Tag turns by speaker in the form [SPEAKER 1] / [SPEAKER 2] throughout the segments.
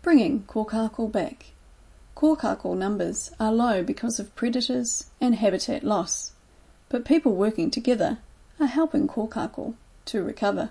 [SPEAKER 1] Bringing kōkako back. Kōkako numbers are low because of predators and habitat loss, but people working together are helping kōkako to recover.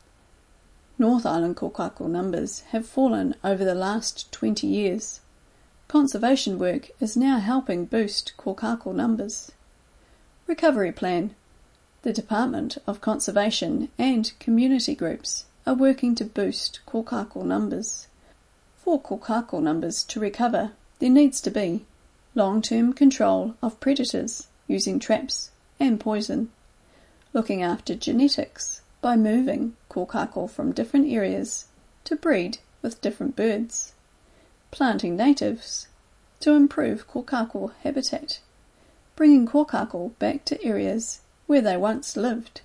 [SPEAKER 1] North Island kōkako numbers have fallen over the last 20 years. Conservation work is now helping boost kōkako numbers. Recovery plan. The Department of Conservation and community groups are working to boost kōkako numbers. For kōkako numbers to recover, there needs to be long-term control of predators using traps and poison, looking after genetics by moving kōkako from different areas to breed with different birds, planting natives to improve kōkako habitat, bringing kōkako back to areas where they once lived.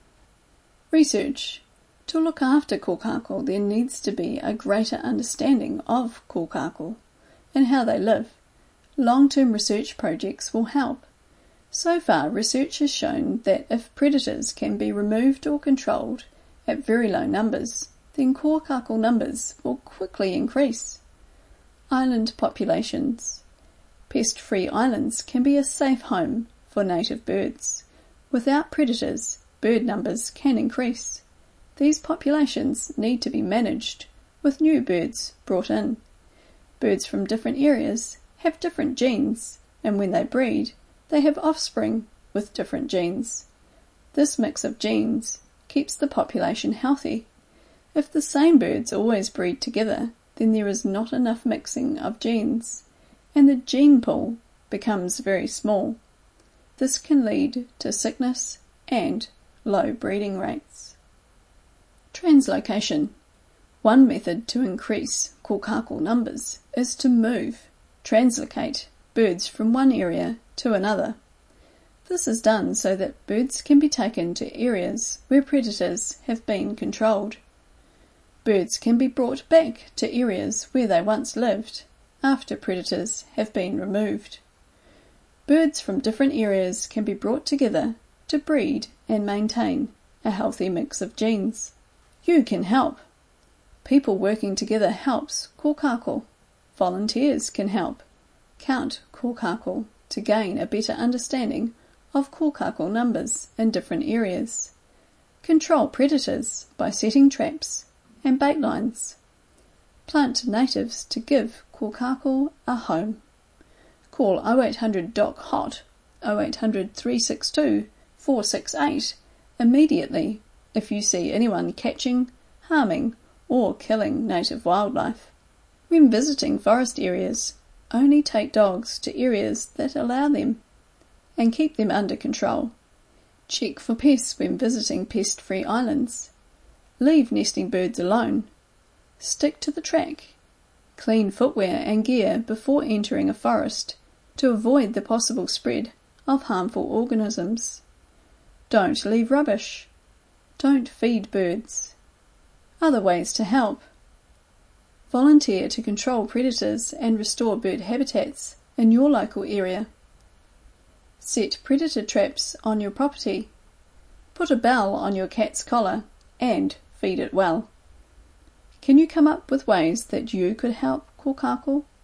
[SPEAKER 1] Research. To look after kōkako, there needs to be a greater understanding of kōkako and how they live. Long-term research projects will help. So far, research has shown that if predators can be removed or controlled at very low numbers, then kōkako numbers will quickly increase. Island populations. Pest-free islands can be a safe home for native birds. Without predators, bird numbers can increase. These populations need to be managed, with new birds brought in. Birds from different areas have different genes, and when they breed, they have offspring with different genes. This mix of genes keeps the population healthy. If the same birds always breed together, then there is not enough mixing of genes, and the gene pool becomes very small. This can lead to sickness and low breeding rates. Translocation. One method to increase kōkako numbers is to translocate birds from one area to another. This is done so that birds can be taken to areas where predators have been controlled. Birds can be brought back to areas where they once lived after predators have been removed. Birds from different areas can be brought together to breed and maintain a healthy mix of genes. You can help. People working together helps kōkako. Volunteers can help. Count kōkako to gain a better understanding of kōkako numbers in different areas. Control predators by setting traps and bait lines. Plant natives to give kōkako a home. Call 0800 DOC HOT 0800 362 468 immediately if you see anyone catching, harming or killing native wildlife. When visiting forest areas, only take dogs to areas that allow them and keep them under control. Check for pests when visiting pest-free islands. Leave nesting birds alone. Stick to the track. Clean footwear and gear before entering a forest to avoid the possible spread of harmful organisms. Don't leave rubbish. Don't feed birds. Other ways to help. Volunteer to control predators and restore bird habitats in your local area. Set predator traps on your property. Put a bell on your cat's collar and feed it well. Can you come up with ways that you could help kōkako?